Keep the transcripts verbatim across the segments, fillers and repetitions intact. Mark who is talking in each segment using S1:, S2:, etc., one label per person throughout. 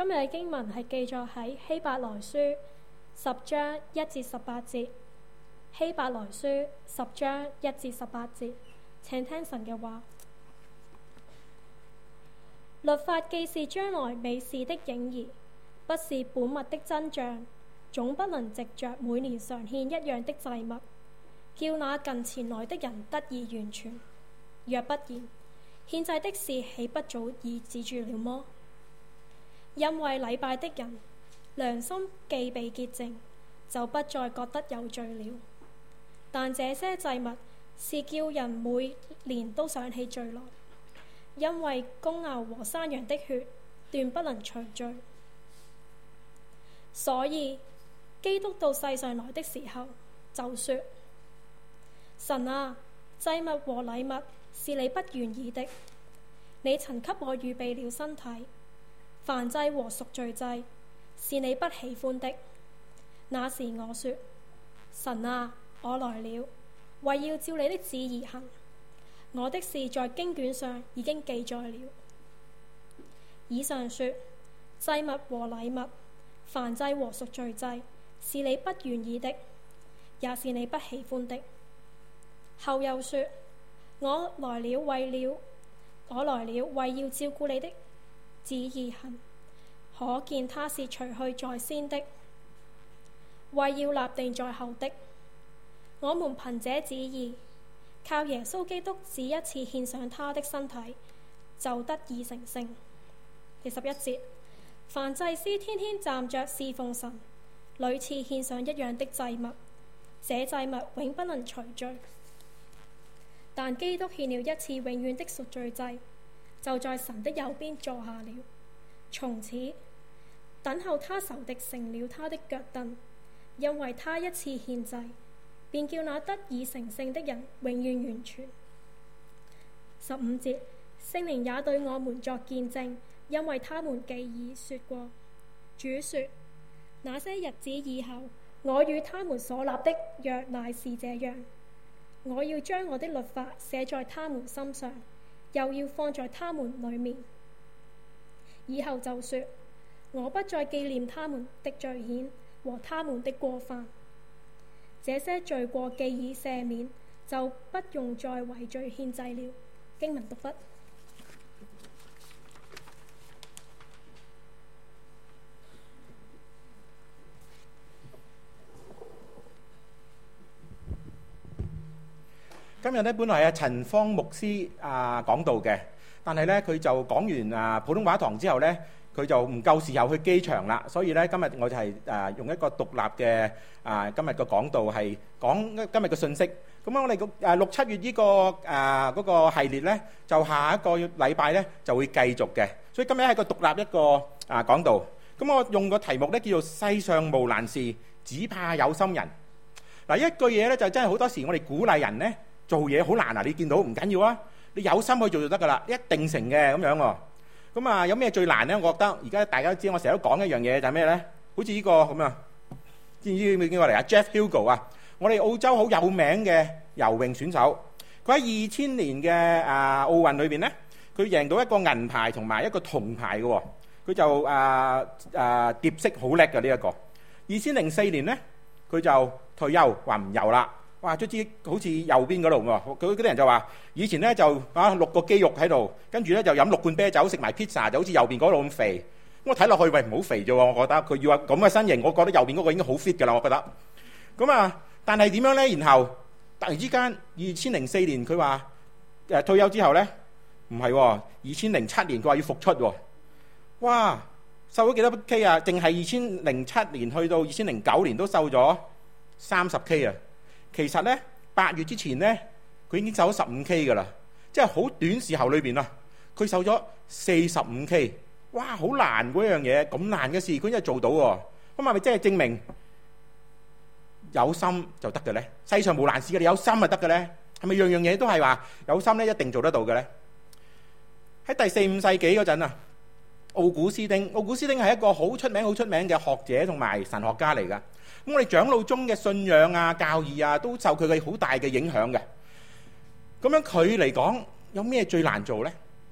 S1: 日嘅經文係記載喺希伯來書十章一至十八節。希伯來書十章一至十八節，請聽神嘅話。律法既是將來美事的影兒，不是本物的真像，總不能藉着每年常獻一樣的祭物，叫那近前來的人得以完全。若不然，獻祭的事豈不早已止住了麼？因為禮拜的人良心既被潔淨，就不再覺得有罪了。但這些祭物是叫人每年都想起罪來，因為公牛和山羊的血斷不能除罪。所以基督到世上來的時候就說：神啊，祭物和禮物是你不願意的，你曾給我預備了身體。燔祭和贖罪祭是你不喜歡的。那時我說：神啊，我來了，為要照你的旨意行。我的事在經卷上已經記載了。以上說，祭物和禮物、燔祭和贖罪祭是你不願意的，也是你不喜歡的。後又說：我來了為了我來了為要照顧你的旨意行。可見他是除去在先的，為要立定在後的。我們憑這旨意，靠耶穌基督只一次獻上他的身體，就得以成聖。第十一節，凡祭司天天站着侍奉神，屢次獻上一樣的祭物，這祭物永不能除罪。但基督獻了一次永遠的贖罪祭，就在神的右邊坐下了，從此等候他仇敵成了他的腳凳，因為他一次獻祭，便叫那得以成聖的人永遠完全。十五節，聖靈也對我們作見證，因為他們既已說過，主說：那些日子以後，我與他們所立的約乃是這樣，我要將我的律法寫在他們心上，又要放在他們裡面。以後就說：我不再紀念他們的罪愆和他們的過犯。這些罪過既已赦免，就不用再為罪獻祭了。經文讀畢。
S2: 今日咧本來係陳方牧師啊講道嘅，但係咧佢就講完啊普通話堂之後咧，佢就唔夠時候去機場啦，所以咧今日我就係誒用一個獨立嘅啊今日嘅講道係講今日嘅信息。咁我哋個誒六七月呢個誒嗰個系列咧，就下一個禮拜咧就會繼續嘅，所以今日係個獨立一個啊講道。咁我用個題目咧叫做世上無難事，只怕有心人。嗱，一句嘢咧就真係好多時我哋鼓勵人咧做嘢好難啊！你見到唔緊要啊，你有心去做就得噶啦，一定成嘅咁樣喎。咁啊，有咩最難咧？我覺得而家大家都知，我成日都講一樣嘢就係咩咧？好似呢個咁啊，知唔知叫咩嚟啊 ？Jeff Hugo 啊，我哋澳洲好有名嘅游泳選手，佢喺二千年嘅啊奧運裏邊咧，佢贏到一個銀牌同埋一個銅牌嘅喎，佢就啊啊蝶式好叻嘅呢一個。二千零四年咧，佢就退休話唔游啦。哇！卒之好似右邊嗰度喎，佢嗰啲人就話以前咧就啊六個肌肉喺度，跟住咧就飲六罐啤酒，食埋 pizza，就好似右邊嗰度咁肥。我睇落去喂唔好肥啫喎，我覺得佢要話咁嘅身形，我覺得右邊嗰個已經好 fit 㗎啦，我覺得。咁啊，但係點樣咧？然後突然之間，二千零四年佢話誒退休之後咧，唔係喎，二千零七年佢話要復出喎。哇！瘦咗幾多 K 啊？淨係二千零七年去到二千零九年都瘦咗三十 K 啊！其實咧，八月之前咧，佢已經瘦咗十五 K 噶啦，即係好短時候裏邊啊，佢瘦咗四十五 K。哇，好難嗰樣嘢，咁難嘅事佢真係做到喎。咁係咪真係證明有心就得嘅咧？世上無難事嘅，你有心就得嘅咧？係咪樣樣嘢都係話有心咧一定做得到嘅咧？喺第四五世紀嗰陣啊，奧古斯丁，奧古斯丁係一個好出名、好出名嘅學者同埋神學家嚟噶。咁我哋長老中嘅信仰啊、教義啊，都受佢嘅好大嘅影響嘅。咁樣佢嚟講，有咩最難做呢？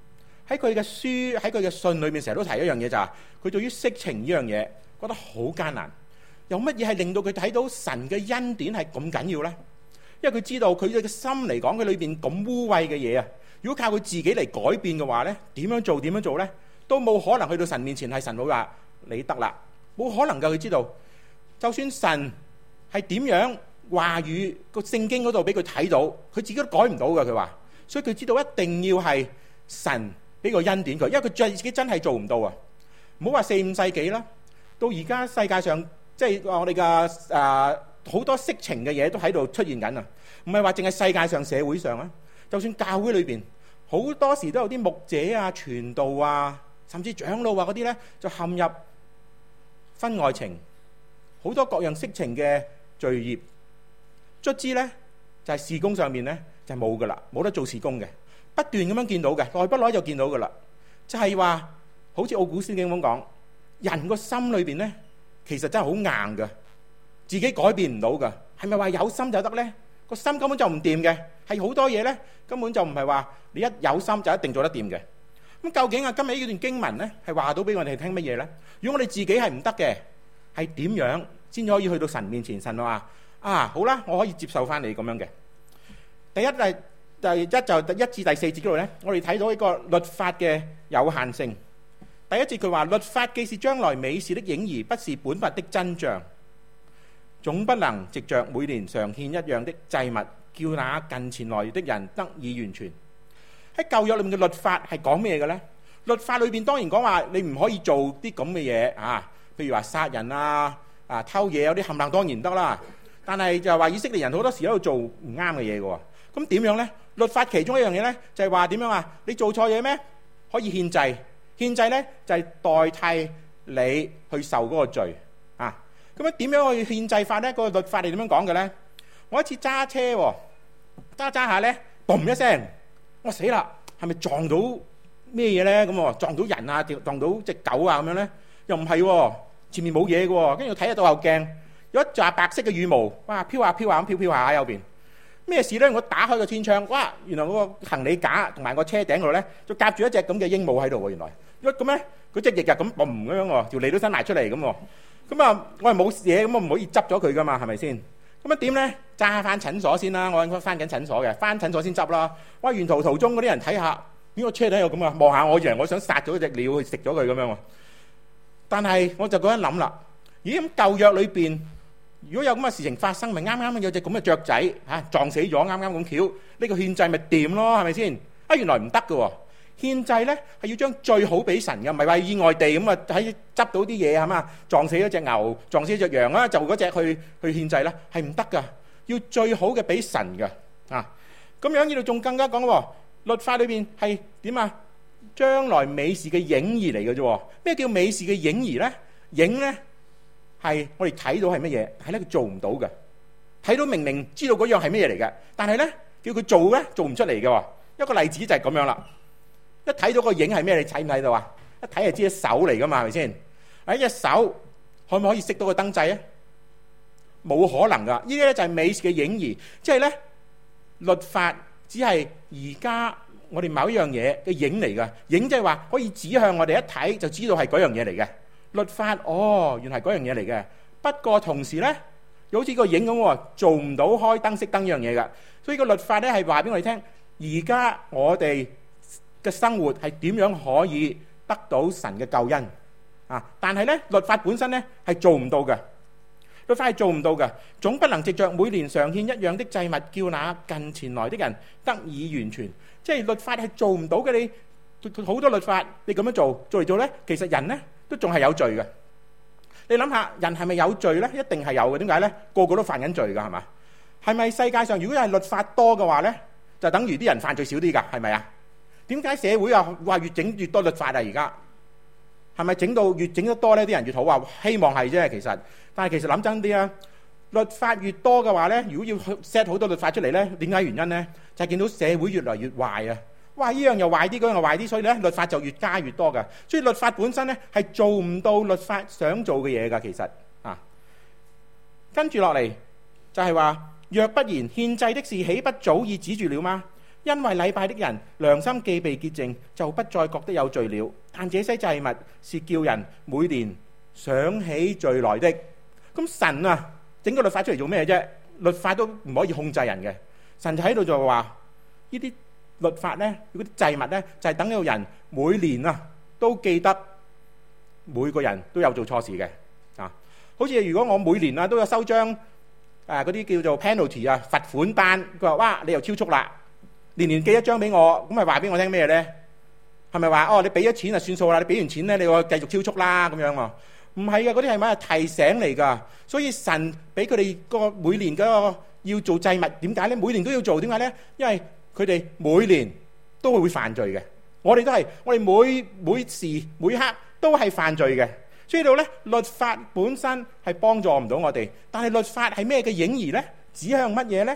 S2: 喺佢嘅書喺佢嘅信裏面成日都提一樣嘢，就係佢對於色情呢樣嘢覺得好艱難。有乜嘢係令到佢睇到神嘅恩典係咁緊要呢？因為佢知道佢嘅心嚟講，佢裏邊咁污穢嘅嘢啊，如果靠佢自己嚟改變嘅話呢，點樣做點樣做呢？都冇可能去到神面前係神會話你得啦，冇可能㗎。佢知道就算神係點樣話語個聖經嗰度俾佢睇到，佢自己都改唔到㗎。佢話，所以佢知道一定要係神俾個恩典佢，因為佢自己真係做唔到啊！唔好話四五世紀啦，到而家世界上即係我哋嘅誒好多色情嘅嘢都喺度出現緊啊！唔係話淨係世界上社會上啊，就算教會裏邊好多時都有啲牧者啊、傳道啊，甚至長老啊嗰啲咧，就陷入婚外情，好多各樣色情嘅罪孽。卒之咧就係事工上面咧就冇噶啦，冇得做事工嘅，不斷咁樣見到嘅，耐不耐就見到噶啦。就係話好似奧古斯經咁講，人個心裏邊咧其實真係好硬噶，自己改變唔到噶。係咪話有心就得咧？個心根本就唔掂嘅，係好多嘢咧根本就唔係話你一有心就一定做得掂嘅。咁究竟啊今日呢段經文咧係話到俾我哋聽乜嘢咧？如果我哋自己係唔得嘅，係點樣先可以去到神面前？神話啊好啦，我可以接受翻你咁樣嘅。第一係第一就第一至第四節嗰度咧，我哋睇到一個律法嘅有限性。第一節佢話律法既是將來美事的影兒，不是本物的真像，總不能藉着每年常獻一樣的祭物，叫那近前來的人得以完全。喺舊約裏面嘅律法係講咩嘅呢？律法裏邊當然講話你唔可以做啲咁嘅嘢啊，譬如話殺人啊、啊偷嘢，有啲冚唪唥當然得啦。但係就係話以色列人好多時喺度做唔啱嘅嘢嘅喎。咁點樣呢？律法其中一樣嘢呢，就係話點樣啊？你做錯嘢咩？可以獻祭，獻祭呢，就係代替你去受嗰個罪啊。咁樣點樣去獻祭法呢？個律法係點樣講嘅呢？我一次揸車喎，揸揸下呢，嘣一聲，我死啦！係咪撞到咩嘢呢？咁喎，撞到人啊，撞到隻狗啊咁樣呢？又唔係喎，前面冇嘢嘅喎。跟住睇下倒後鏡，有一紮白色嘅羽毛，哇，飄下飄下咁飄飄下喺右邊。咩事呢？我打開個天窗，哇！原來嗰個行李架同埋個車頂度呢，就夾住一隻咁嘅鸚鵡喺度喎。原來一咁呢，嗰隻翼啊咁嘣咁樣喎，條脷都伸埋出嚟咁喎。咁啊，我係冇嘢，咁我唔可以執咗佢噶嘛，係咪先？咁啊點呢？揸翻診所先啦，我應該翻緊診所嘅，翻診所先執啦。哇！沿途途中嗰啲人睇下，呢個車底有咁啊，望下我，以為我想殺咗隻鳥去食咗佢咁樣喎。但係我就嗰陣諗啦，咦？咁舊約裏邊如果有咁嘅事情發生，咪啱啱有隻咁嘅雀仔嚇撞死咗，啱啱咁巧，呢個獻祭咪掂咯，係咪先？啊，原來唔得嘅喎。獻祭咧係要將最好俾神嘅，唔係話意外地咁啊喺執到啲嘢係嘛，撞死咗隻牛，撞死隻羊啦，就嗰隻去去獻祭啦，係唔得噶，要最好嘅俾神嘅啊。咁樣呢度仲更加講喎，律法裏邊係點啊？將來美事嘅影兒嚟嘅啫。咩叫美事嘅影兒咧？影咧係我哋睇到係乜嘢，係咧佢做唔到嘅，睇到明明知道嗰樣係乜嘢嚟嘅，但係咧叫佢做咧做唔出嚟嘅。一個例子就係咁樣啦。一睇到個影係咩？你睇唔睇到啊？一睇就知隻手嚟噶嘛，係咪先？喺隻手可唔可以熄到個燈掣啊？冇可能噶。呢啲咧就係美事嘅影兒，即係咧律法只係而家我哋某一樣嘢嘅影嚟噶。影即係話可以指向我哋一睇就知道係嗰樣嘢嚟嘅。律法哦，原來係嗰樣嘢嚟嘅。不過同時咧，好似個影咁喎，做唔到開燈熄燈呢樣嘢噶。所以個律法咧係話俾我哋聽，而家我哋嘅生活係點樣可以得到神嘅救恩啊？但係咧，律法本身咧係做唔到嘅，律法係做唔到嘅，總不能藉着每年常獻一樣的祭物，叫那近前來的人得以完全。即係律法係做唔到嘅。你好多律法，你咁樣做做嚟做咧，其實人咧都仲係有罪嘅。你諗下，人係咪有罪咧？一定係有嘅。點解咧？個個都犯緊罪㗎，係嘛？係咪世界上如果係律法多嘅話咧，就等於啲人犯罪少啲㗎？係咪啊？點解社會啊話越整越多律法啊？而家係咪整到越整得多呢？啲人越好啊？希望係啫，其實。但係其實諗真啲啊，律法越多嘅話呢，如果要 set 好多律法出嚟呢，點解原因呢？就係見到社會越來越壞啊！哇，呢樣又壞啲，嗰樣又壞啲，所以呢律法就越加越多㗎。所以律法本身呢係做唔到律法想做嘅嘢㗎，其實啊。跟住落嚟就係話，若不然獻祭的事，豈不早已止住了嗎？ 因為禮拜的人良心既被潔淨，就不再覺得有罪了。但這些祭物是叫人每年想起罪來的。咁神啊，整個律法出嚟做咩啫？律法都唔可以控制人嘅。神就喺度就話：呢啲律法呢，嗰啲祭物呢，就係等到人每年啊都記得每個人都有做錯事嘅啊。好似如果我每年啊都有收張誒嗰啲叫做 penalty 啊罰款單，佢話：哇，你又超速啦！年年寄一張俾我，咁咪話俾我聽咩呢？係咪話哦？你俾咗錢就算數啦，你俾完錢呢，你要繼續超速啦咁樣喎？唔係嘅，嗰啲係咩提醒嚟㗎？所以神俾佢哋個每年嗰個要做祭物，點解呢？每年都要做，點解呢？因為佢哋每年都會犯罪嘅。我哋都係，我哋每每時每刻都係犯罪嘅。所以到呢，律法本身係幫助唔到我哋，但係律法係咩嘅影兒呢？指向乜嘢呢？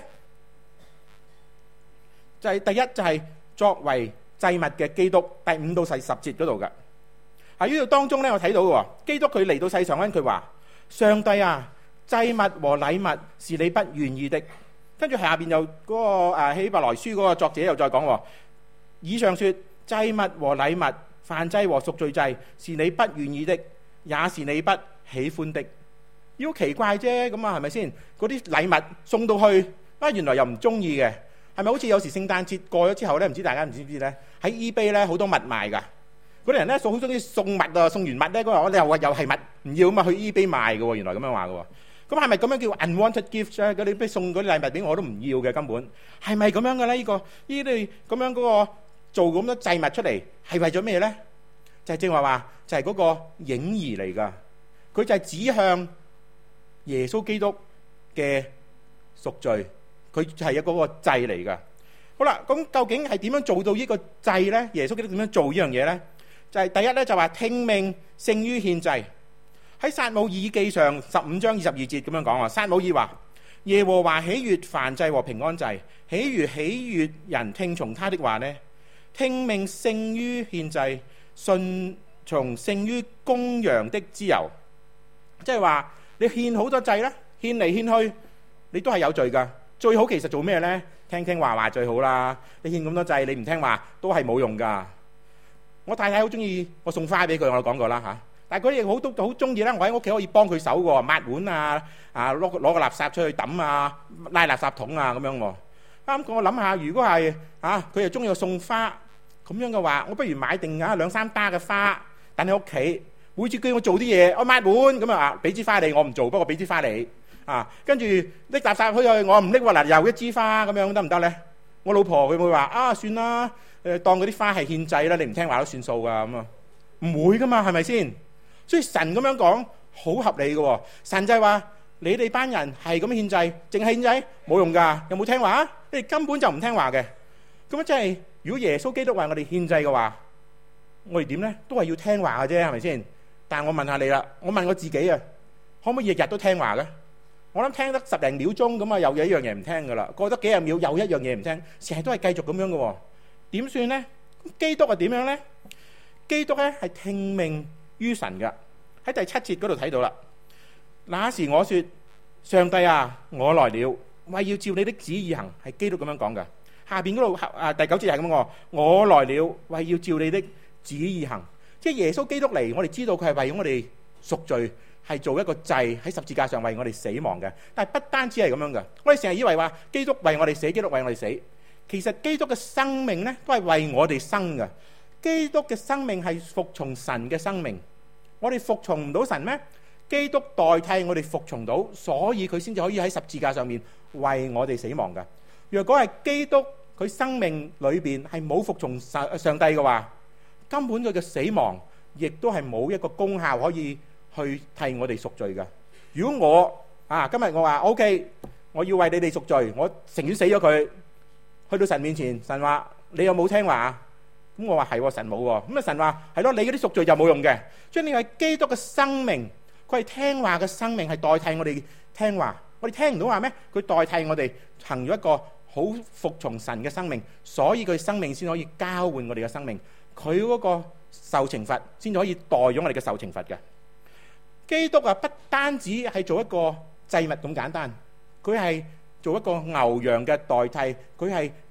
S2: 就係第一就係作為祭物嘅基督，第五到第十節嗰度嘅。喺呢度當中咧，我睇到嘅基督佢嚟到世上咧，佢話：上帝啊，祭物和禮物是你不願意的。跟住下邊又嗰個誒希伯來書嗰個作者又再講：以上說祭物和禮物、燔祭和贖罪祭是你不願意的，也是你不喜歡的。好奇怪啫，咁啊係咪先？嗰啲禮物送到去啊，原來又唔中意嘅。係咪好似有時聖誕節過咗之後咧，唔知大家唔知唔知咧？喺 eBay 咧好多物賣㗎，嗰啲人咧送好中意送物啊，送完物咧，嗰個我哋又話又係物唔要咁啊，去 eBay 賣嘅喎，原來咁樣話嘅喎。咁係咪咁樣叫 unwanted gifts 咧？嗰啲俾送嗰啲禮物俾我都唔要嘅根本，係咪咁樣嘅咧？呢個呢啲咁樣嗰個做咁多祭物出嚟係為咗咩咧？就係正話話就係嗰個影兒嚟㗎，佢就係指向耶穌基督嘅贖罪。佢係一嗰個祭嚟㗎。好啦，咁究竟係點樣做到呢個祭呢？耶穌基督點樣做呢樣嘢呢？就係、是、第一呢，就話聽命勝於獻祭。喺撒母耳記上十五章二十二節咁樣講啊。撒母耳話：耶和華喜悅燔祭和平安祭，喜如喜悅人聽從他的話呢。聽命勝於獻祭，順從勝於公羊的脂油。即係話你獻好多祭啦，獻嚟獻去，你都係有罪㗎。最好其實做咩呢？聽聽話話最好啦。你獻咁多祭，你唔聽話都係冇用噶。我太太好中意我送花俾佢，我講過啦嚇。但係佢亦好都好中意咧，我喺屋企可以幫佢手喎，抹碗啊，啊攞攞個垃圾出去抌啊，拉垃圾桶啊咁樣喎。啱我諗下，如果係啊，佢又中意我送花咁樣嘅話，我不如買定啊兩三打嘅花，等喺屋企，每次叫我做啲嘢，我抹碗咁啊，俾支花你，我唔做，不過俾支花你。啊，跟住拎垃圾去去，我唔拎喎，嗱又一支花咁樣得唔得咧？我老婆佢會話啊，算啦，誒當嗰啲花係獻祭啦，你唔聽話都算數噶咁啊，唔會噶嘛，係咪先？所以神咁樣講好合理嘅喎。神就係話你哋班人係咁獻祭，淨係獻祭冇用噶，有冇聽話？你哋根本就唔聽話嘅。咁啊，即係如果耶穌基督為我哋獻祭嘅話，我哋點咧？都係要聽話嘅啫，係咪先？但係我問下你啦，我問我自己啊，可唔可以日日都聽話嘅？我諗聽得十零秒鐘咁啊，又有一樣嘢唔聽噶啦，過得幾十秒又一樣嘢唔聽，成日都係繼續咁樣嘅喎，點算呢？基督係點樣呢？基督咧係聽命於神嘅。喺第七節嗰度睇到啦。那時我說：上帝啊，我來了，為要照你的旨意行，係基督咁樣講嘅。下邊嗰度啊第九節係咁講：我來了，為要照你的旨意行。即係耶穌基督嚟，我哋知道佢係為咗我哋贖罪。係做一個祭喺十字架上為我哋死亡嘅，但係不單止係咁樣嘅。我哋成日以為話基督為我哋死，基督為我哋死。其實基督嘅生命呢都係為我哋生嘅。基督嘅生命係服從神嘅生命。我哋服從唔到神咩？基督代替我哋服從到，所以佢先至可以喺十字架上面為我哋死亡嘅。若果係基督佢生命裏邊係冇服從上上帝嘅話，根本佢嘅死亡亦都係冇一個功效可以去替我哋贖罪㗎。如果我啊今日我話 OK， 我要為你哋贖罪，我情願死咗佢，去到神面前，神話你有冇聽話啊？咁我話係喎，神冇喎。咁啊神話係咯，你嗰啲贖罪就冇用嘅。將呢個係基督嘅生命，佢係聽話嘅生命，係代替我哋聽話。我哋聽唔到話咩？佢代替我哋行咗一個好服從神嘅生命，所以佢生命先可以交換我哋嘅生命。佢嗰個受懲罰先可以代咗我哋嘅受懲罰嘅。基督啊，不單止係做一個祭物咁簡單，佢係做一個牛羊嘅代替，佢係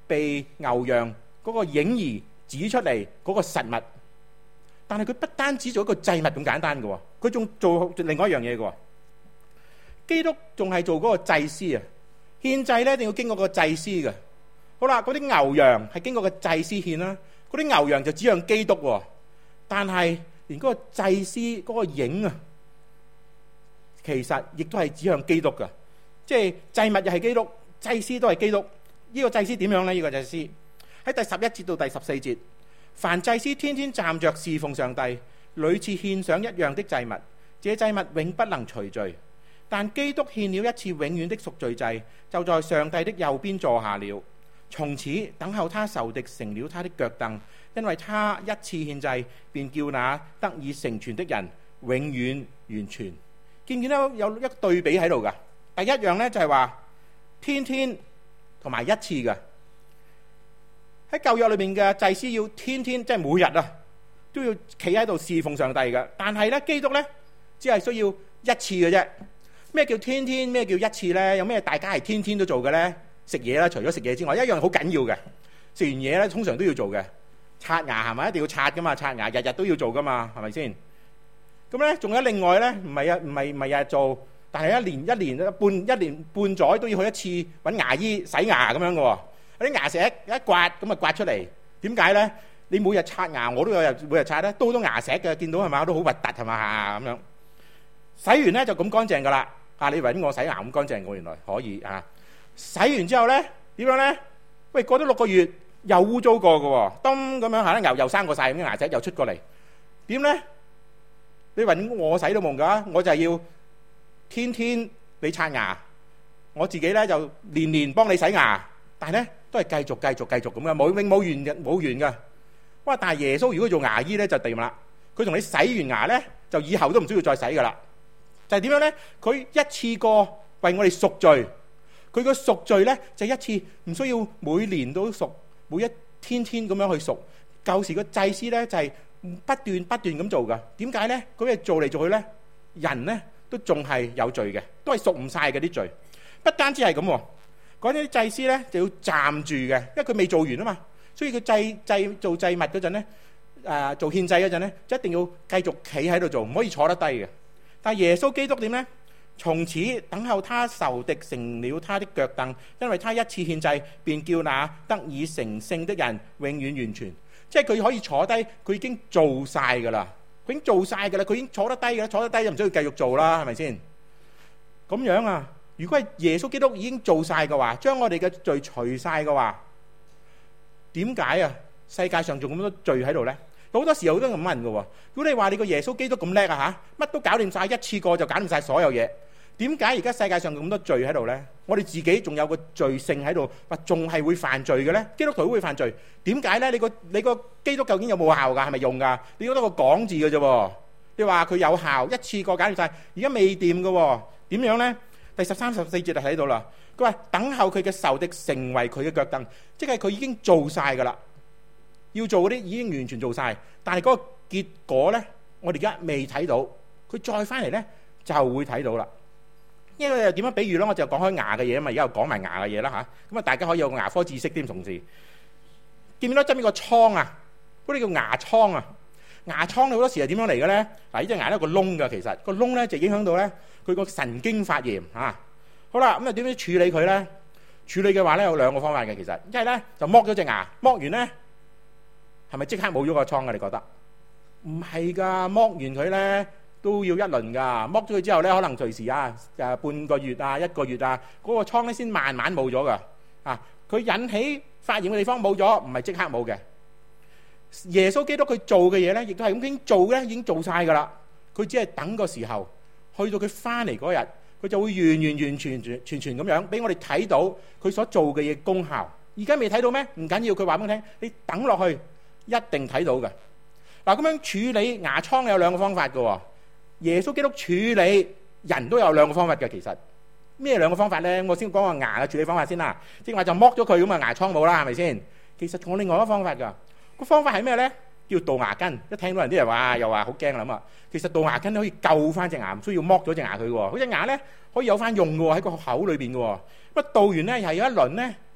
S2: 被牛羊嗰個影兒指出嚟嗰個實物。但係佢不單止做一個祭物咁簡單嘅喎，佢仲做另外一樣嘢嘅喎。基督仲係做嗰個祭司啊！獻祭咧一定要經過個祭司嘅。好啦，嗰啲牛羊係經過個祭司獻啦，嗰啲牛羊就指向基督喎。但係連嗰個祭司嗰個影啊，其實亦都係指向基督嘅，即係祭物又係基督，祭司都係基督。呢個祭司點樣呢？呢個祭司喺第十一節到第十四節，凡祭司天天站着侍奉上帝，屢次獻上一樣的祭物，這祭物永不能除罪。但基督獻了一次永遠的贖罪祭，就在上帝的右邊坐下了。從此等候他仇敵成了他的腳凳，因為他一次獻祭，便叫那得以成全的人永遠完全。見唔見到有一個對比喺度噶？第一樣呢，就係話天天同埋一次嘅。喺舊約裏面嘅祭司要天天，即係每日啊，都要企喺度侍奉上帝嘅。但係呢，基督呢，只係需要一次嘅啫。咩叫天天？咩叫一次呢？有咩大家係天天都做嘅呢？食嘢啦，除咗食嘢之外，一樣好緊要嘅。食完嘢咧，通常都要做嘅。刷牙係咪一定要刷噶嘛？刷牙日日都要做噶嘛？係咪先？咁咧，仲有另外咧，唔係啊，唔係唔係日日做，但係一年一年半一年半載都要去一次揾牙醫洗牙咁樣嘅喎。啲牙石一刮咁啊刮出嚟，點解咧？你每日刷牙，我都有日每日刷咧，都好多牙石嘅，見到係嘛？都好核突係嘛咁樣。洗完咧就咁乾淨噶啦。啊，你揾我洗牙咁乾淨，我原來可以啊。洗完之後咧，點樣咧？喂，過咗六個月又污糟過嘅喎，咚咁樣下咧，牛又生過曬，咁啲牙石又出過嚟，點咧？你揾我洗都冇㗎，我就係要天天你刷牙，我自己咧就年年幫你洗牙，但係咧都係繼續繼續繼續咁嘅，冇永冇完嘅冇完嘅。哇！但係耶穌如果做牙醫咧就掂啦，佢同你洗完牙咧就以後都唔需要再洗㗎啦。就係點樣咧？佢一次過為我哋贖罪。佢個贖罪咧就一次，唔需要每年都贖，每一天天咁樣去贖。舊時個祭司咧就係不斷不斷咁做噶。點解咧？佢係做嚟做去咧，人咧都仲係有罪嘅，都係贖唔晒嘅啲罪。不單止係咁，嗰啲祭司咧就要站住嘅，因為佢未做完啊嘛。所以佢祭祭做祭物嗰陣咧，誒做獻祭嗰陣咧，就一定要繼續企喺度做，唔可以坐得低嘅。但係耶穌基督點咧？從此等候他仇敵成了他的腳凳，因為他一次獻祭，便叫那得以成聖的人永遠完全。即係佢可以坐低，佢已經做晒噶啦，佢已經做晒噶啦，佢已經坐得低噶啦，坐得低就唔需要繼續做啦，係咪先？咁樣啊？如果係耶穌基督已經做晒嘅話，將我哋嘅罪除晒嘅話，點解啊？世界上仲咁多罪喺度呢？好多時候都咁問嘅喎。如果你話你個耶穌基督咁叻啊嚇，乜都搞掂晒，一次過就搞掂晒所有嘢。點解而家世界上咁多罪喺度呢？我哋自己仲有個罪性喺度，話仲係會犯罪嘅呢？基督徒都會犯罪，點解呢？你個你個基督究竟有冇效㗎？係咪用㗎？你覺得個講字嘅啫喎？你話佢有效，一次過搞掂晒，而家未掂嘅喎？點樣呢？第十三十四節就睇到啦。佢話等候佢嘅仇敵成為佢嘅腳凳，即係佢已經做晒㗎啦，要做嗰啲已經完全做晒，但係嗰個結果呢，我哋而家未睇到，佢再翻嚟呢，就會睇到啦。呢個又點樣比喻咧？我就講開牙嘅嘢啊嘛，而家又講埋牙嘅嘢啦嚇。咁啊，大家可以有個牙科知識添，同時見唔見到側邊個瘡啊？嗰啲叫牙瘡啊。牙瘡好多時係點樣嚟嘅咧？嗱，呢隻牙咧有個窿㗎，其實個窿咧就影響到咧佢個神經發炎嚇。好啦，咁啊點樣處理佢咧？處理嘅話咧有兩個方法嘅，其實一係咧就剝咗隻牙，剝完咧係咪即刻冇咗個瘡啊？你覺得？唔係㗎，剝完佢咧。都要一輪㗎，剝咗佢之後咧，可能隨時啊，誒半個月啊，一個月啊，嗰個瘡咧先慢慢冇咗㗎。啊，佢引起發炎嘅地方冇咗，唔係即刻冇嘅。耶穌基督佢做嘅嘢咧，亦都係咁已經做咧，已經做晒㗎啦。佢只係等個時候，去到佢翻嚟嗰日，佢就會完完完全全全全咁樣俾我哋睇到佢所做嘅嘢功效。而家未睇到咩？唔緊要，佢話俾我聽，你等落去一定睇到嘅。嗱，咁樣處理牙瘡有兩個方法㗎喎。耶穌基督處理人都有兩個方法嘅，其實咩兩個方法咧？我先講個牙嘅處理方法先啦。即係話就剝咗佢咁啊，牙瘡冇啦，係咪先？其實仲有另外一個方法㗎。個方法係咩咧？叫杜牙根。一聽到人啲人話又話好驚啦咁啊。其實杜牙根可以救翻隻牙，唔需要剝咗隻牙佢喎。嗰隻牙咧可以有翻用嘅喎，喺個口裏邊嘅喎。乜杜完咧又係有一輪咧，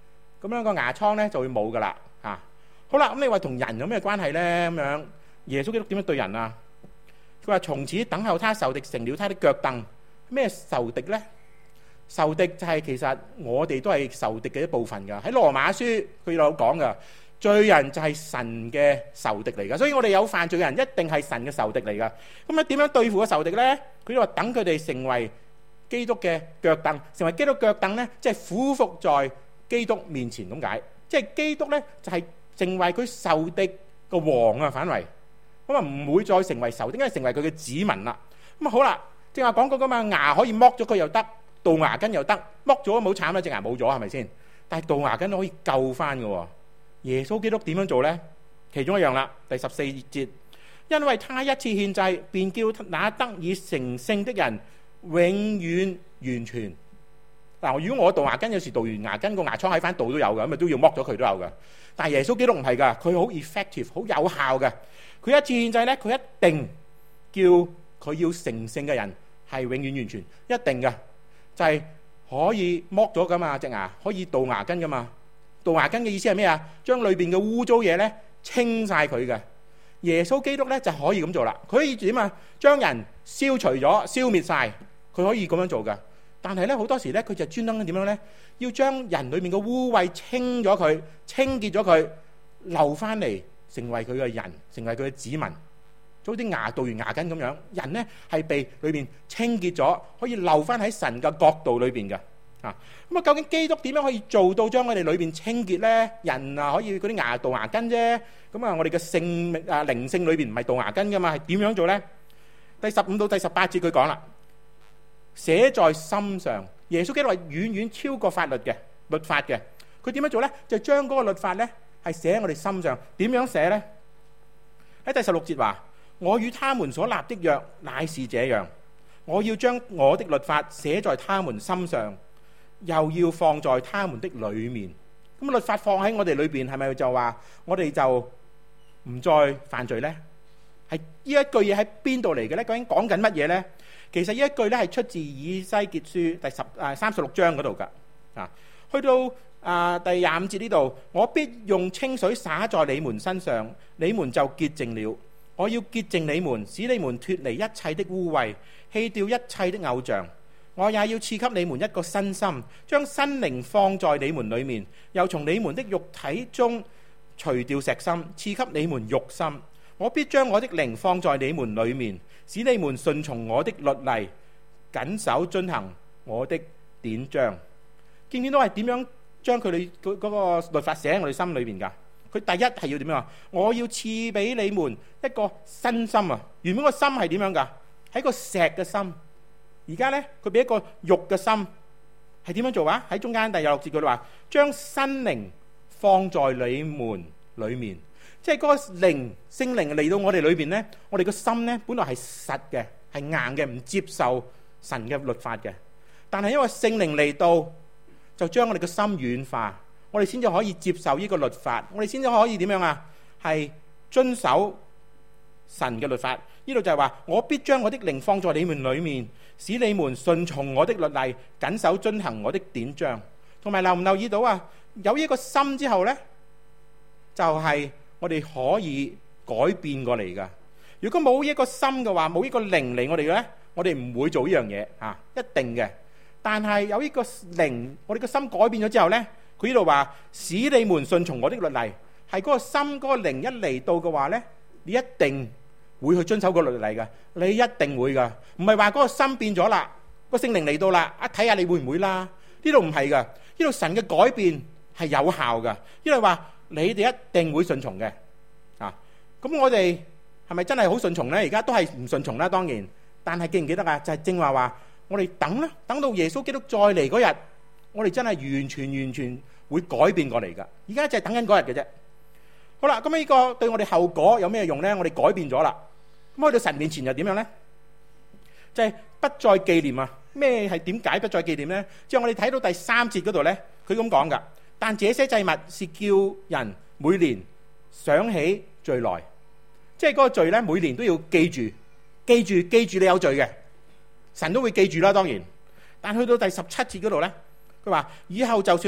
S2: 咁樣個牙瘡咧就會冇噶啦嚇。好啦，咁你話同人有咩關係咧？咁樣耶穌基督點樣對人啊？佢話從此等候他仇敵成了他的腳凳。咩仇敵咧？仇敵就係其實我哋都係仇敵嘅一部分㗎。喺羅馬書佢有講㗎，罪人就係神嘅仇敵嚟㗎。所以我哋有犯罪嘅人一定係神嘅仇敵嚟㗎。咁啊點樣對付個仇敵咧？佢話等佢哋成為基督嘅腳凳，成為基督腳凳咧，即係俯伏在基督面前咁解。即係基督咧就係成為佢仇敵個王啊，反為咁啊唔會再成為仇敵，應該成為佢嘅子民啦。咁啊好啦，正話講過㗎嘛，牙可以剝咗佢又得。杜牙根又得，剝咗都冇慘啦，隻牙冇咗係咪先？但係杜牙根都可以救翻嘅。耶穌基督點樣做呢？其中一樣啦，第十四節，因為他一次獻祭，便叫那得以成聖的人永遠完全。嗱，如果我杜牙根有時杜完牙根個牙瘡喺翻度都有嘅，咁啊都要剝咗佢都有嘅。但係耶穌基督唔係㗎，佢好 effective， 好有效嘅。佢一次獻祭呢，佢一定叫佢要成聖嘅人係永遠完全，一定嘅。就係可以剝咗噶嘛，隻牙可以杜牙根噶嘛。杜牙根嘅意思係咩啊？將裏邊嘅污糟嘢咧清晒佢嘅。耶穌基督咧就可以咁做啦。佢可以點啊？將人消除咗、消滅晒，佢可以咁樣做噶。但係咧好多時咧，佢就專登點樣咧？要將人裏面嘅污穢清咗佢、清潔咗佢，留翻嚟成為佢嘅人，成為佢嘅子民。做啲牙杜完牙根咁樣，人呢係被裏面清潔咗，可以留翻喺神嘅國度裏邊嘅啊。咁啊，究竟基督點樣可以做到將我哋裏邊清潔呢？人啊可以嗰啲牙杜牙根啫，咁啊我哋嘅性命啊靈性裏邊唔係杜牙根噶嘛，係點樣做呢？第十五到第十八節佢講啦，寫在心上。耶穌基督係遠遠超過法律嘅律法嘅，佢點樣做呢？就將嗰個律法呢係寫喺我哋心上。點樣寫呢？喺第十六節話。我與他們所立的約乃是這樣，我要將我的律法寫在他們心上，又要放在他們的裏面。咁律法放喺我哋裏邊，係咪就話我哋就唔再犯罪呢？係呢一句嘢喺邊度嚟嘅呢？究竟講緊乜嘢呢？其實呢一句咧係出自以西結書第十誒三十六章嗰度噶啊，去到啊第廿五節呢度，我必用清水灑在你們身上，你們就潔淨了。我要潔淨你們，使你們脫離一切的污穢，棄掉一切的偶像。我也要賜給你們一個新心，將新靈放在你們裏面，又從你們的肉體中除掉石心，賜給你們肉心。我必將我的靈放在你們裏面，使你們順從我的律例，謹守遵行我的典章。見唔見到係點樣將佢哋嗰嗰個律法寫喺我哋心裏面㗎？佢第一係要點樣啊？我要賜俾你們一個新心啊！原本個心係點樣㗎？係個石嘅心。而家咧，佢俾一個肉嘅心，係點樣做啊？喺中間第廿六節佢哋話，將新靈放在你們裏面，即係嗰個靈聖靈嚟到我哋裏邊咧，我哋個心咧本來係實嘅，係硬嘅，唔接受神嘅律法嘅。但係因為聖靈嚟到，就將我哋個心軟化。我哋先至可以接受呢個律法，我哋先至可以點樣啊？係遵守神嘅律法。呢度就係話，我必將我的靈放在你們裏面，使你們順從我的律例，謹守遵行我的典章。同埋留唔留意到啊？有呢個心之後呢，就係我哋可以改變過嚟噶。如果冇一個心嘅話，冇呢個靈嚟我哋嘅呢，我哋唔會做呢樣嘢啊，一定嘅。但係有呢個靈，我哋個心改變咗之後呢。佢呢度話，使你們順從我的律例，係嗰個心嗰個靈一嚟到嘅話呢，你一定會去遵守個律例嘅，你一定會噶，唔係話嗰個心變咗啦，個聖靈嚟到啦，一睇下你會唔會啦？呢度唔係噶，呢度神嘅改變係有效噶，呢度話你哋一定會順從嘅啊。咁我哋係咪真係好順從呢？而家都係唔順從啦，當然。但係記唔記得啊？就係正話話，我哋等啦，等到耶穌基督再嚟嗰日，我哋真係完全完全會改變過嚟噶。而家就係等緊嗰日嘅啫。好啦，咁呢個對我哋後果有咩用呢？我哋改變咗啦，咁去到神面前又點樣呢？就係、是、不再紀念啊！咩係點解不再紀念呢？即係我哋睇到第三節嗰度呢，佢咁講噶。但這些祭物是叫人每年想起罪來，即係嗰個罪呢，每年都要記住，記住，記住你有罪嘅，神都會記住啦。當然，但去到第十七節嗰度呢，佢話以後就說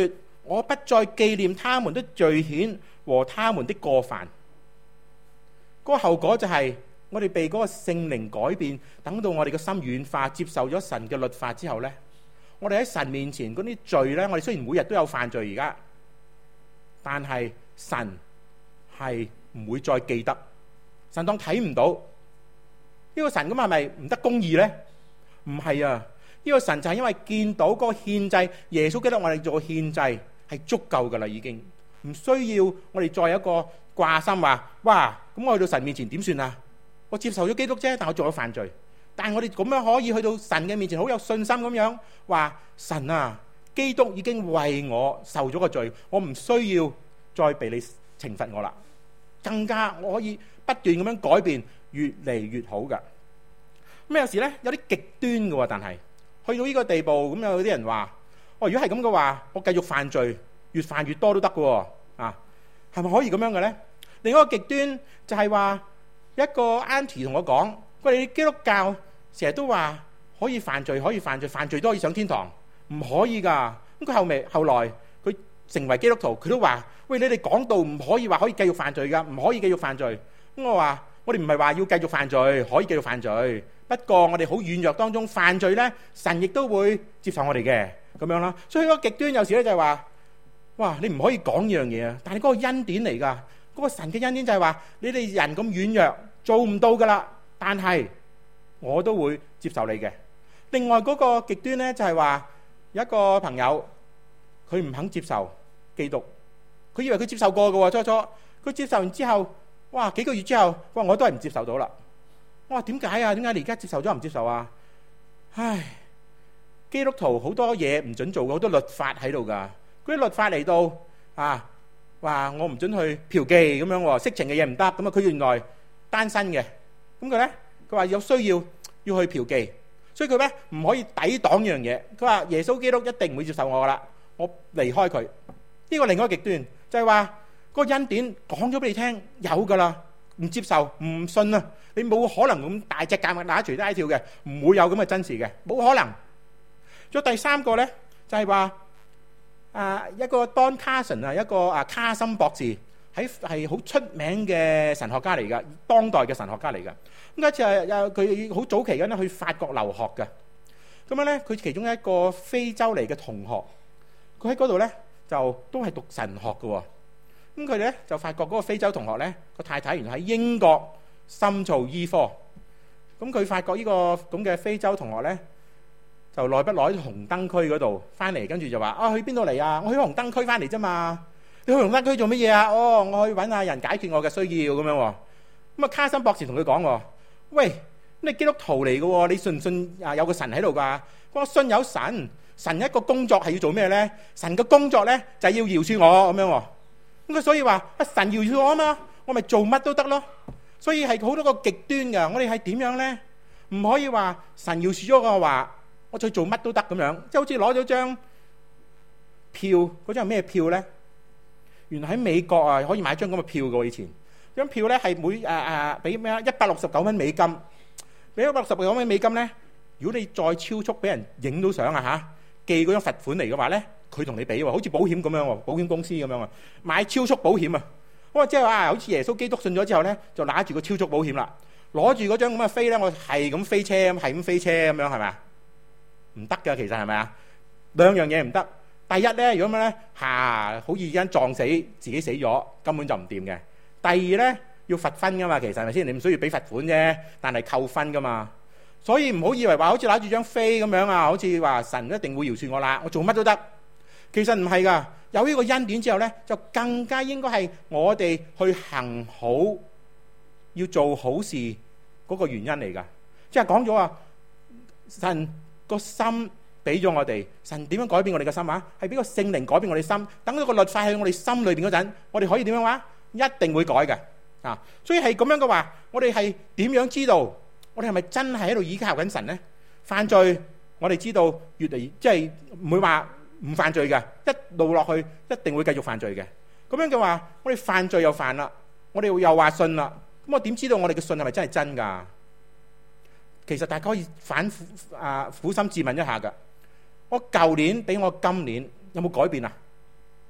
S2: 我不再紀念他們的罪愆和他們的過犯。嗰個後果就係我哋被嗰個聖靈改變，等到我哋嘅心軟化，接受咗神嘅律法之後呢，我哋喺神面前嗰啲罪呢，我哋雖然每日都有犯罪而家，但係神係唔會再記得，神當睇唔到。呢個神咁係咪唔得公義呢？唔係啊！呢個神就係因為見到嗰個獻祭，耶穌基督我哋做獻祭係足夠噶啦，已經唔需要我哋再有一個掛心話，哇！咁我去到神面前點算啊？我接受咗基督啫，但我做咗犯罪。但係我哋咁樣可以去到神嘅面前，好有信心咁樣話：神啊，基督已經為我受咗個罪，我唔需要再被你懲罰我啦。更加我可以不斷咁樣改變，越嚟越好噶。咁有時咧有啲極端嘅喎，但係去到呢個地步，咁有啲人話：哦，如果係咁嘅話，我繼續犯罪，越犯越多都得嘅喎。啊，係咪可以咁樣嘅咧？另一個極端就係話，一個 auntie 同我講：佢哋基督教成日都話可以犯罪，可以犯罪，犯罪都可以上天堂，唔可以㗎。咁佢後尾後來佢成為基督徒，佢都話：喂，你哋講道唔可以話可以繼續犯罪㗎，唔可以繼續犯罪。咁我話：我哋唔係話要繼續犯罪，可以繼續犯罪。不過我哋好軟弱當中犯罪呢，神亦都會接受我哋嘅咁樣啦。所以嗰個極端有時咧就係話：哇，你唔可以講呢樣嘢啊！但係嗰個恩典嚟㗎，嗰個神嘅恩典就係話你哋人咁軟弱，做唔到㗎啦。但係我都會接受你嘅。另外嗰個極端呢，就係話有一個朋友佢唔肯接受基督，佢以為佢接受過㗎喎，初初佢接受完之後，哇，幾個月之後，哇，我都係唔接受到啦。我話點解啊？點解你而家接受咗唔接受啊？唉，基督徒好多嘢唔准做，好多律法喺度噶。嗰啲律法嚟到啊，話我唔准去嫖妓咁樣，色情嘅嘢唔得。咁啊，佢原來單身嘅，咁佢咧，佢話有需要要去嫖妓，所以佢咧唔可以抵擋呢樣嘢。佢話耶穌基督一定唔會接受我噶啦，我離開佢。呢個另外一個極端就係話嗰個恩典講咗俾你聽有噶啦，唔接受唔信啊！你冇可能咁大隻蛤蟆乸隨街跳嘅，唔會有咁嘅真實嘅，冇可能。仲有第三個咧，就係話啊一個 Don Carson 啊，一個啊卡森博士，喺係好出名嘅神學家嚟噶，當代嘅神學家嚟噶。咁嗰次係有佢好早期嗰陣去法國留學嘅。咁樣咧，佢其中一個非洲嚟嘅同學，佢喺嗰度咧就都係讀神學嘅喎。咁佢哋咧就發覺嗰個非洲同學咧個太太原來喺英國深造醫科。咁佢發覺呢個咁嘅非洲同學咧就耐不耐紅燈區嗰度翻嚟，跟住就話啊去邊度嚟啊？我去紅燈區翻嚟啫嘛。你去紅燈區做乜嘢啊？哦，我去揾下人解決我嘅需要咁樣喎。咁啊卡森博士同佢講喎，喂，你基督徒嚟嘅喎，你信唔信啊有個神喺度㗎？我信有神，神一個工作係要做咩咧？神嘅工作咧就係要饒恕我咁樣喎。咁佢所以話啊神饒恕我啊嘛，我咪做乜都得咯。所以係好多個極端㗎。我哋係點樣咧？唔可以話神饒恕咗我話，我再做乜都得咁樣。即係好似攞咗張票，嗰張係咩票咧？原來喺美國啊可以買張咁嘅票㗎。以前張票咧係每誒誒俾咩啊一百六十九蚊美金，俾一百六十九蚊美金咧。如果你再超速俾人影到相啊嚇，寄嗰張罰款嚟嘅話咧，佢同你俾喎，好似保險咁樣喎，保險公司咁樣啊，買超速保險啊。我話即係話，好似耶穌基督信咗之後咧，就拿住個超速保險啦，攞住嗰張咁嘅飛咧，我係咁飛車，係咁飛車咁樣係咪啊？唔得㗎，其實係咪啊？兩樣嘢唔得。第一咧，如果咁咧嚇，好易間撞死自己死咗，根本就唔掂嘅。第二咧，要罰分㗎嘛，其實係咪先？你唔需要俾罰款啫，但係扣分㗎嘛。所以唔好以為話好似攞住張飛咁樣啊，好似話神一定會饒恕我啦，我做乜都得。其實唔係㗎，有呢個恩典之後咧，就更加應該係我哋去行好，要做好事嗰個原因嚟㗎。即係講咗啊，神個心俾咗我哋，神點樣改變我哋嘅心啊？係俾個聖靈改變我哋心，等到個律法喺我哋心裏邊嗰陣，我哋可以點樣話？一定會改嘅啊！所以係咁樣嘅話，我哋係點樣知道？我哋係咪真係喺度依靠緊神呢？犯罪，我哋知道越嚟即係唔會話唔犯罪嘅，一路落去一定會繼續犯罪嘅。咁樣嘅話，我哋犯罪又犯啦，我哋又話信啦。咁我點知道我哋嘅信係咪真係真㗎？其實大家可以反覆啊，苦心自問一下㗎。我舊年比我今年有冇改變啊？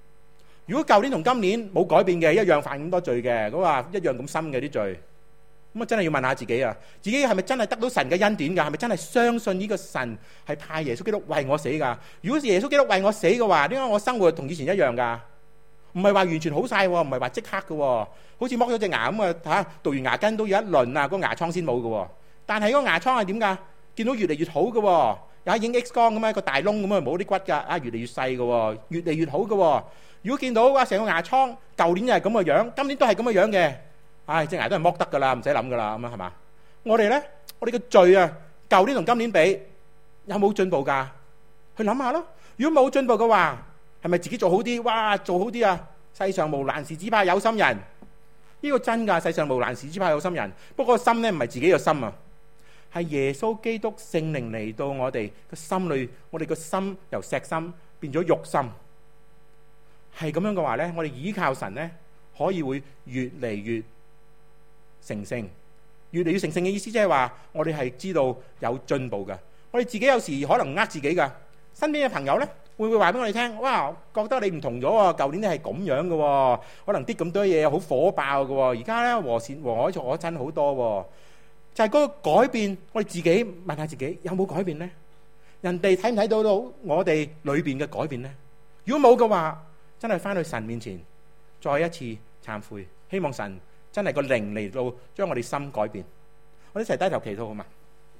S2: 如果舊年同今年冇改變嘅，一樣犯咁多罪嘅，咁話一樣咁深嘅啲罪，咁啊真係要問下自己啊，自己係咪真係得到神嘅恩典㗎？係咪真係相信呢個神係派耶穌基督為我死㗎？如果耶穌基督為我死嘅話，點解我生活同以前一樣㗎？唔係話完全好晒喎，唔係話即刻嘅喎，好似剝咗隻牙咁啊嚇，杜完牙根都有一輪啊，個牙瘡先冇嘅喎。但係嗰個牙瘡係點㗎？見到越嚟越好嘅喎，有影 X 光咁樣個大窿咁啊，冇啲骨㗎，啊越嚟越細嘅喎，越嚟越好嘅喎。如果見到啊成個牙瘡，舊年又係咁嘅樣，今年都係咁嘅樣嘅，唉隻牙都係剝得㗎啦，唔使諗㗎啦，咁啊係嘛？我哋咧，我哋嘅罪啊，舊年同今年比有冇進步㗎？去諗下咯。如果冇進步嘅話，係咪自己做好啲？哇，做好啲啊！世上無難事，只怕有心人。呢個真㗎，世上無難事，只怕有心人。不過個心咧唔係自己嘅心啊，係耶穌基督聖靈嚟到我哋個心裏，我哋個心由石心變咗肉心。係咁樣嘅話咧，我哋依靠神咧，可以會越嚟越成聖。越嚟越成聖嘅意思，即係話我哋係知道有進步㗎。我哋自己有時可能呃自己㗎。身邊嘅朋友咧，會唔會話俾我哋聽？哇，覺得你唔同咗喎，舊年你係咁樣嘅喎，可能啲咁多嘢好火爆嘅喎，而家咧和善和藹可親好多喎。就係嗰個改變，我哋自己問下自己有冇改變咧？人哋睇唔睇到到我哋裏邊嘅改變咧？如果冇嘅話，真係翻去神面前再一次懺悔，希望神真係個靈嚟到將我哋心改變。我哋一齊低頭祈禱好嘛？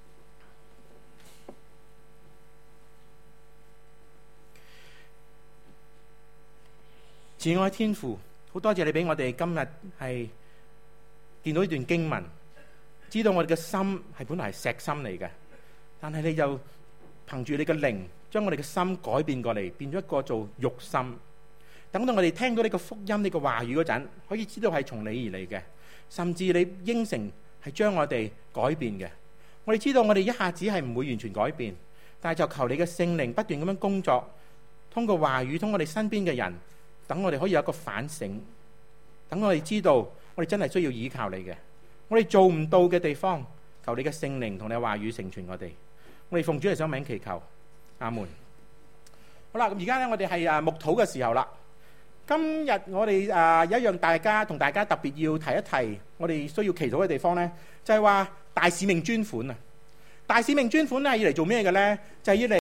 S2: 慈愛天父，好多謝你俾我哋今日係見到呢段經文，知道我哋嘅心係本來係石心嚟嘅，但係你就憑住你嘅靈，將我哋嘅心改變過嚟，變咗一個做肉心。等到我哋聽到呢個福音、呢個話語嗰陣，可以知道係從你而嚟嘅，甚至你應承係將我哋改變嘅。我哋知道我哋一下子係唔會完全改變，但係就求你嘅聖靈不斷咁樣工作，通過話語，通過我哋身邊嘅人。等我哋可以有一個反省，等我哋知道我哋真係需要依靠你嘅，我哋做唔到嘅地方，求你嘅聖靈同你嘅話語成全我哋。我哋奉主嚟想名祈求，阿門。好啦，咁而家咧我哋係啊牧禱嘅時候啦。今日我哋啊有一樣大家同大家特別要提一提，我哋需要祈禱嘅地方咧，就係話大使命專款啊。大使命專款咧係要嚟做咩嘅咧？就係要嚟。